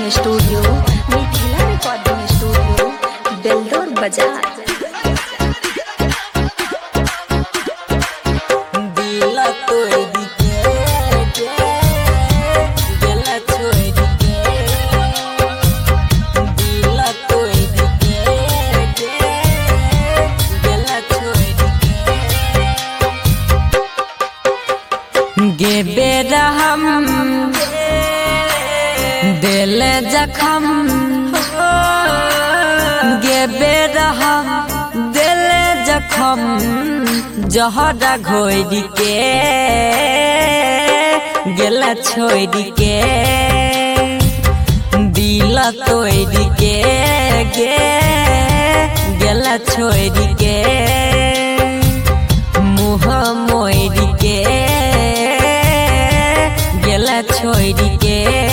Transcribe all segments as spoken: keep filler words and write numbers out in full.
Recording studio Mithila recording studio Beldaur बाजार। गे बेरहम दिल जखम, गे बेरहम दिल जखम, जहरा घोरी के गेला छोड़ के, दिल तोड़ के गे गेला छोड़ के, मुँह मोड़ के गेला छोड़ के।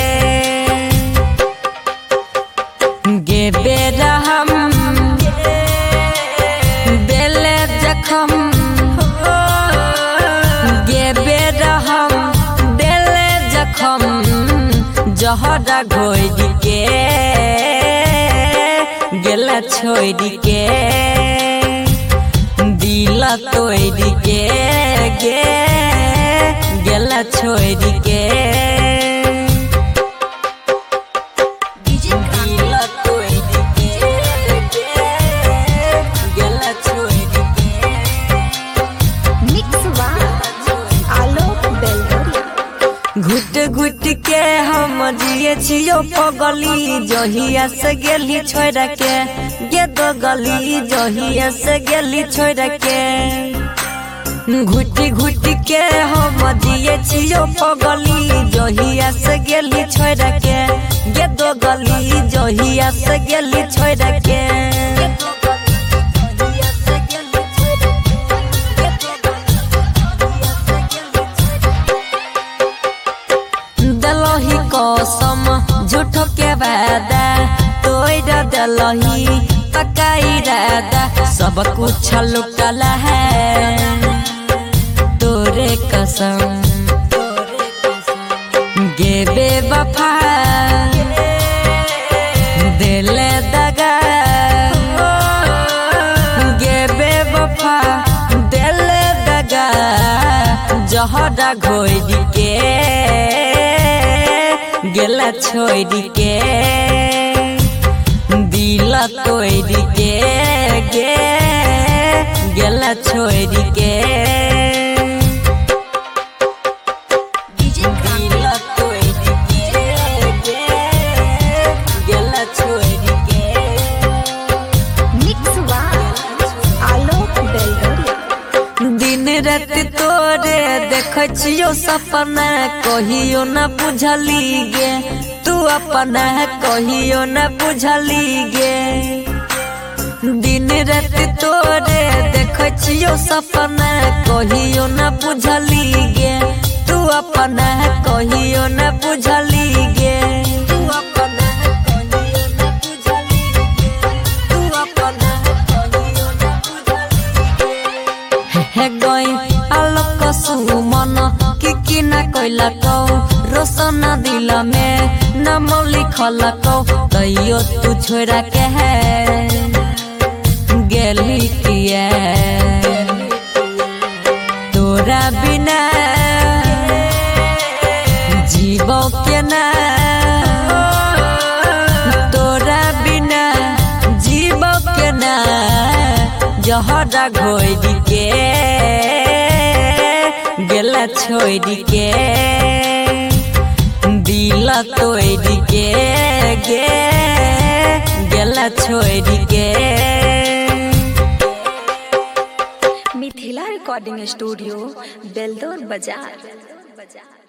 गे बेरहम दिल जखम, गे बेरहम दिल जखम, जहरा घोर के गेला छोड़ के, दिल तोड़ के गे गेला छोड़ के। घुट घुट के हम जिए छियो पगली, जहिया से गेली छोड़ के गे दो गली, जहिया से गेली छोड़ के। घुट घुट के हम जिए छियो पगली, जहिया से गेली छोड़ के गे दो गली, जहिया से गेली छोड़ के। दलही कसम झूठो के वादा, तोड़ दलही पकाई रादा, सब कुछ लुटला है तोरे कसम। गे बेवफा दिल दगा, गे बेवफा दिल दगा, जहरा घोर के गेला छोड़ के, दिल तोड़ के गे गेला छोड़ के। दिल तोड़ के गे गेला छोड़ के। दिन रात तोरे देख छियो सपना, कहियो न बुझली गे तू अपना, कहियो न बुझली गे। दिन रात तोरे देख छियो सपना, कहियो न बुझली गे तू अपना, कहियो न बुझली गे। तू अपना कहियो न बुझली गे, तू अपना कहियो न बुझली गे। हे गई आलोक सुमन कि कि ना कैला कौ, रोशन दिल में नाम लिखल कौ, तैयो तू छोड़ा के है गेली किया। तोरा बिना जीवो के ना, तोरा बिना जीवो के ना, जहरा घोर के गेला छोड़ के, दिल तोड़ के गे गेला छोड़ के। मिथिला रिकॉर्डिंग स्टूडियो बेलदौर बाजार।